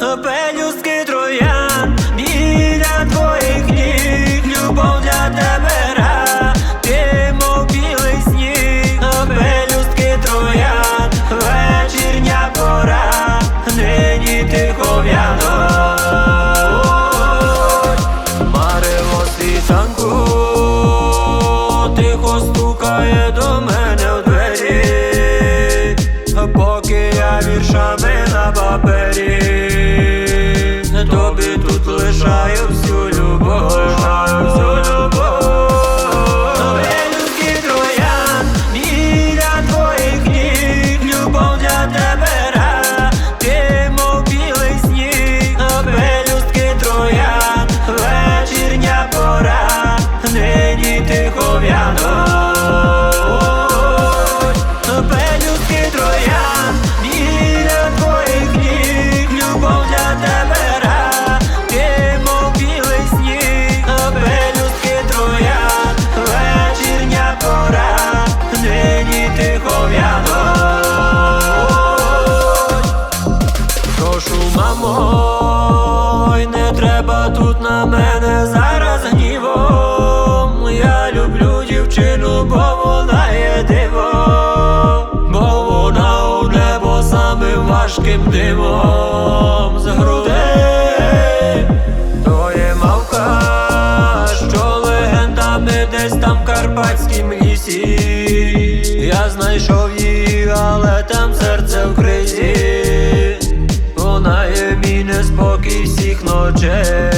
Пелюстки троянд біля твоїх ніг, любов для тебе гра, ти мов білий сніг. Пелюстки троянд, вечірня пора, нині тихо в'януть. Марево світанку тихо стукає до мене в двері, поки я віршами на папері тобі тут лишаю всю любов. Пелюстки троянд біля твоїх ніг, любов для тебе гра, ти мов білий сніг. Пелюстки троянд, вечірня пора, нині тихо в'януть. Пелюстки троянд біля твоїх ніг, любов для тебе гра, ти мов білий сніг. Пелюстки троянд, вечірня пора, нині тихо в'януть. Прошу, мамо, й не треба тут на мене зараз гнівом. Я люблю дівчину, бо вона є диво, бо вона у небо самим важким димом з грудей. То є мавка, що легендами десь там в карпатськім лісі. Я знайшов її, але там серце в кризі. Вона є мій неспокій всіх ночей.